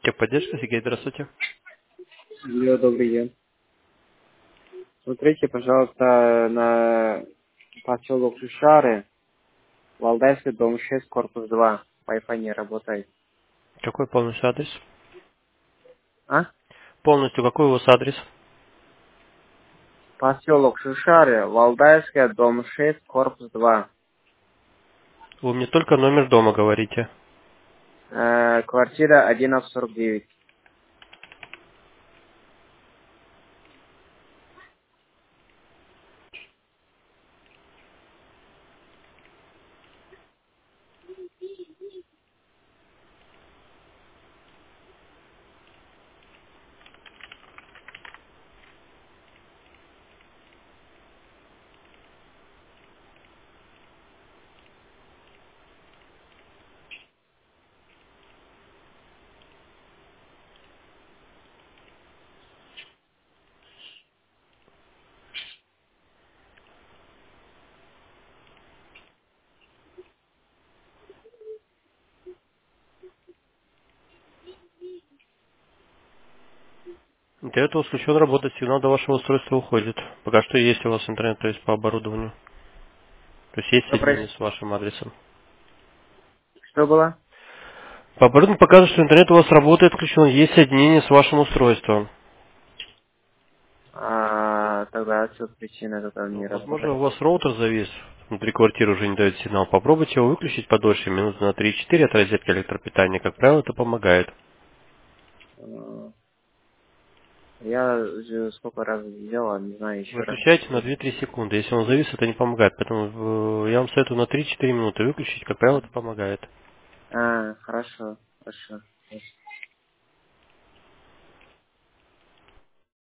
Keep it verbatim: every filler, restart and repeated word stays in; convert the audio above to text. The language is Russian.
Техподдержка, Сергей, здравствуйте. Алло, добрый день. Смотрите, пожалуйста, на поселок Шишары, Валдайский, дом шесть, корпус два. Wi-Fi не работает. Какой полностью адрес? А? Полностью какой у вас адрес? Поселок Шишары, Валдайская, дом шесть, корпус два. Вы мне только номер дома говорите. Э, квартира одиннадцать сорок девять. Для этого включен работать, сигнал до вашего устройства уходит. Пока что есть у вас интернет, то есть по оборудованию. То есть есть Что, соединение проис- с вашим адресом. что было? По оборудованию показывает, что интернет у вас работает, включен. Есть соединение с вашим устройством. А, тогда отсюда причина, это не Возможно, работает. у вас роутер завис. Внутри квартиры уже не дает сигнал. Попробуйте его выключить подольше, минут на три-четыре от розетки электропитания. Как правило, это помогает. Э, Я уже сколько раз делал, не знаю, еще раз. Выключайте на две-три секунды. Если он завис, это не помогает. Поэтому э, я вам советую на три-четыре минуты выключить. Как правило, это помогает. А, хорошо, хорошо.